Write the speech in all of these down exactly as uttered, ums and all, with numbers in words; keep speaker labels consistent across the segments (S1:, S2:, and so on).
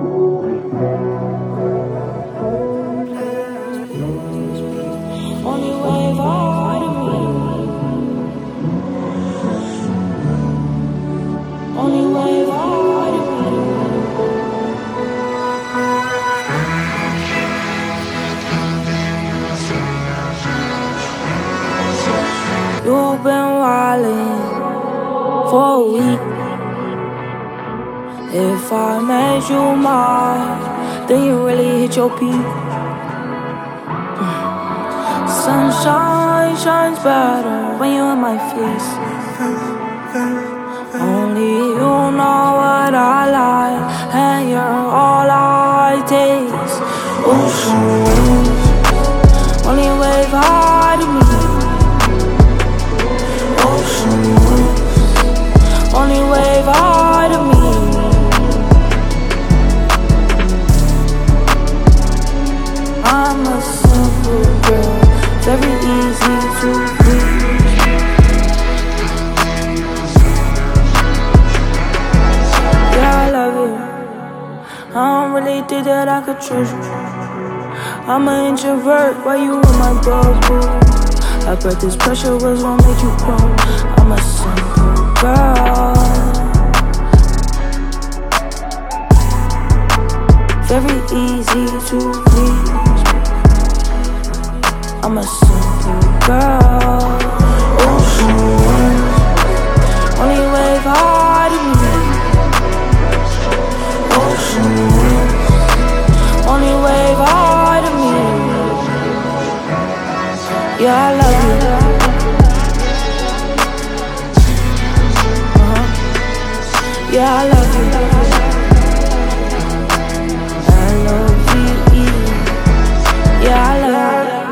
S1: Only wave out of me. Only wave out of me. You've been wildin' for a week. If I made you mine, then you really hit your peak. Sunshine shines better when you're in my face. Only you know what I like, and you're all I taste. Ocean waves, only wave high to me. Ocean waves, only wave high to me. I'm a simple girl, very easy to please. Yeah, I love you. I don't really think that I could trust you. I'm an introvert while you in my bubble. I bet this pressure was gonna make you grow. I'm a simple girl, very easy to please. I'm a simple girl. Ocean waves, only wave high to me. Ocean waves, only wave high to me. Yeah, I love you. Uh-huh. Yeah, I love you. L O V E. Yeah, I love you.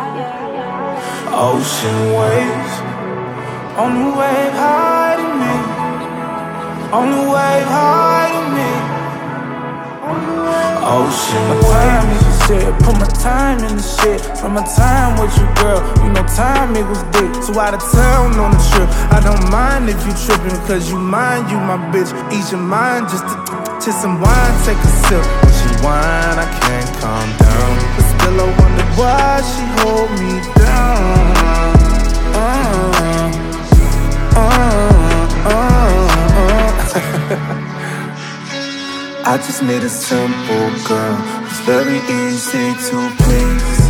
S2: Ocean waves, on the wave high to me, on the wave high to me. Ocean waves, shit, put my time in the shit. From my time with you, girl, you know time equals dick. So out of town on the trip, I don't mind if you trippin', cause you mine, you my bitch. Ease your mind just to to some wine, take a sip. When she whine, I can't calm down, but still I wonder why she hold me down. Uh, uh, uh, uh. I just need a simple girl who's very easy to please.